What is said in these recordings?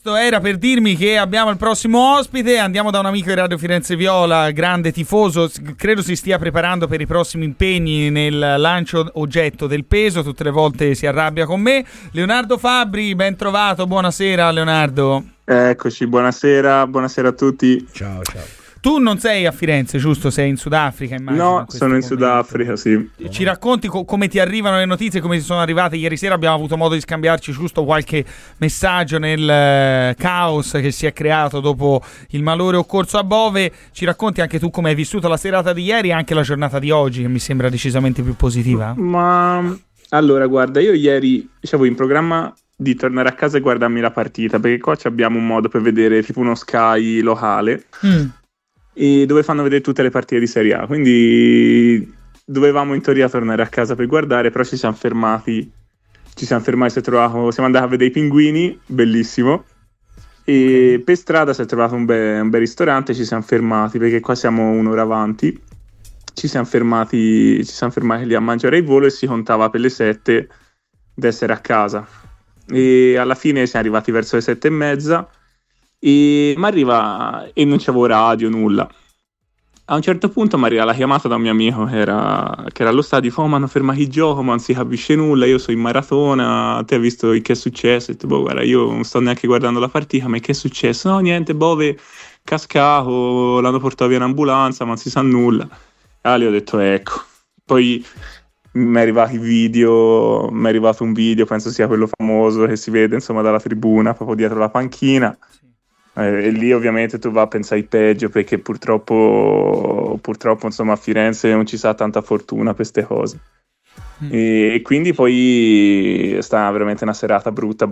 posto, era per dirmi che abbiamo il prossimo ospite. Andiamo da un amico di Radio Firenze Viola, grande tifoso, credo si stia preparando per i prossimi impegni nel lancio oggetto del peso, tutte le volte si arrabbia con me. Leonardo Fabbri, ben trovato, buonasera Leonardo. Eccoci, buonasera a tutti. Ciao. Tu non sei a Firenze, giusto? Sei in Sudafrica, immagino. No, sono in Sudafrica, sì. Ci racconti come ti arrivano le notizie, come ti sono arrivate? Ieri sera abbiamo avuto modo di scambiarci giusto qualche messaggio nel caos che si è creato dopo il malore occorso a Bove. Ci racconti anche tu come hai vissuto la serata di ieri e anche la giornata di oggi, che mi sembra decisamente più positiva? Ma allora, guarda, io ieri avevo in programma di tornare a casa e guardarmi la partita, perché qua abbiamo un modo per vedere tipo uno Sky locale. E dove fanno vedere tutte le partite di Serie A, quindi dovevamo in teoria tornare a casa per guardare, però ci siamo fermati, siamo andati a vedere i pinguini, bellissimo, e per strada si è trovato un bel ristorante, ci siamo fermati perché qua siamo un'ora avanti, ci siamo fermati lì a mangiare il volo e si contava per le 7 d'essere a casa, e alla fine siamo arrivati verso le 7:30 e mi arriva e non c'avevo radio, nulla. A un certo punto mi arriva la chiamata da un mio amico che era allo stadio, ma hanno fermato il gioco, ma non si capisce nulla, io sono in maratona, te hai visto che è successo? E ho detto, guarda, io non sto neanche guardando la partita, ma che è successo? No, niente, Bove cascato, l'hanno portato via in ambulanza, ma non si sa nulla. E allora ho detto, ecco. Poi mi è arrivato un video, penso sia quello famoso che si vede insomma dalla tribuna, proprio dietro la panchina. E lì ovviamente tu vai a pensare il peggio, perché purtroppo insomma a Firenze non ci sa tanta fortuna per queste cose. E quindi poi è stata veramente una serata brutta,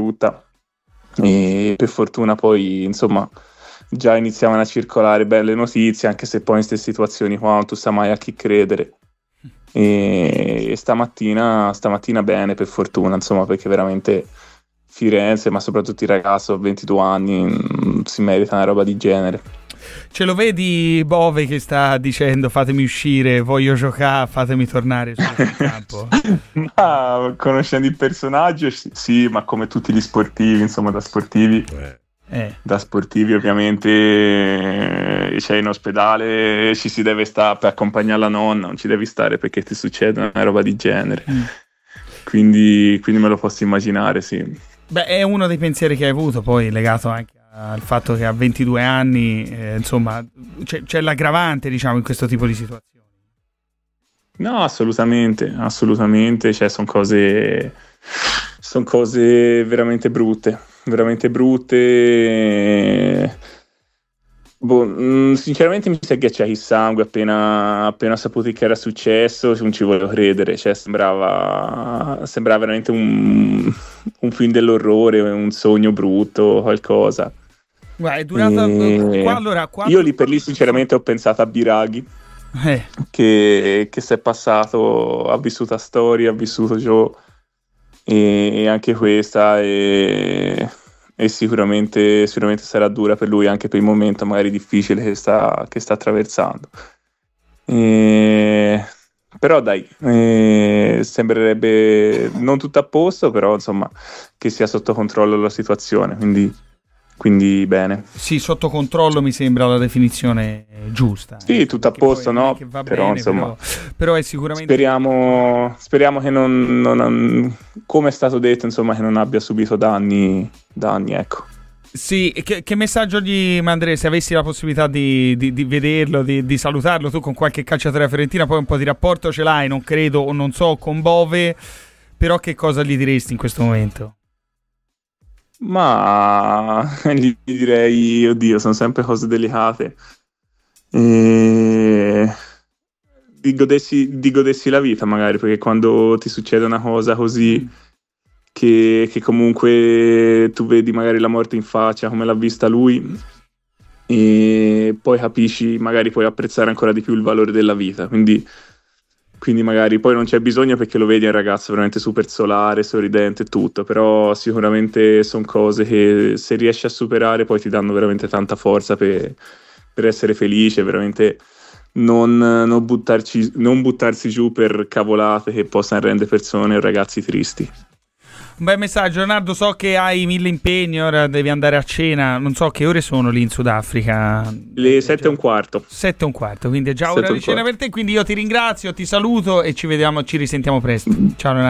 e per fortuna poi insomma già iniziavano a circolare belle notizie, anche se poi in queste situazioni qua non tu sai mai a chi credere. E stamattina bene, per fortuna, insomma, perché veramente Firenze, ma soprattutto i ragazzi a 22 anni si merita una roba di genere. Ce lo vedi Bove che sta dicendo fatemi uscire, voglio giocare, fatemi tornare sul campo? Ma conoscendo il personaggio sì, ma come tutti gli sportivi, insomma, da sportivi ovviamente c'è in ospedale, ci si deve stare per accompagnare la nonna, non ci devi stare perché ti succede una roba di genere. Quindi me lo posso immaginare, sì. Beh, è uno dei pensieri che hai avuto, poi legato anche al fatto che a 22 anni insomma c'è l'aggravante, diciamo, in questo tipo di situazioni. No, assolutamente, cioè sono cose veramente brutte. Sinceramente mi si è ghiacciato il sangue appena saputo che era successo, non ci voglio credere, cioè sembrava veramente un film dell'orrore, un sogno brutto, qualcosa. Guarda, è durata io lì per lì sinceramente ho pensato a Biraghi, che si è passato, ha vissuto a storia, ha vissuto Joe, e anche questa e sicuramente sarà dura per lui, anche per il momento magari difficile che sta attraversando. Però dai, sembrerebbe non tutto a posto, però insomma che sia sotto controllo la situazione, quindi bene. Sì, sotto controllo mi sembra la definizione giusta. Sì, tutto a posto, no? Però bene, insomma, però è sicuramente... Speriamo che non, come è stato detto, insomma, che non abbia subito danni, ecco. Sì, che messaggio gli manderei se avessi la possibilità di vederlo, di salutarlo tu con qualche calciatore fiorentina? Poi un po' di rapporto ce l'hai, non credo o non so, con Bove, però che cosa gli diresti in questo momento? Ma gli direi, oddio, sono sempre cose delicate, di godersi la vita magari, perché quando ti succede una cosa così che comunque tu vedi magari la morte in faccia come l'ha vista lui, e poi capisci, magari puoi apprezzare ancora di più il valore della vita, quindi magari poi non c'è bisogno, perché lo vedi un ragazzo veramente super solare, sorridente e tutto, però sicuramente sono cose che se riesci a superare poi ti danno veramente tanta forza per essere felice, veramente non buttarsi giù per cavolate che possano rendere persone o ragazzi tristi. Un bel messaggio. Leonardo, so che hai 1000 impegni, ora devi andare a cena, non so che ore sono lì in Sudafrica. Le 7:15. 7:15, quindi è già ora di cena per te, quindi io ti ringrazio, ti saluto e ci vediamo, ci risentiamo presto. Ciao Leonardo.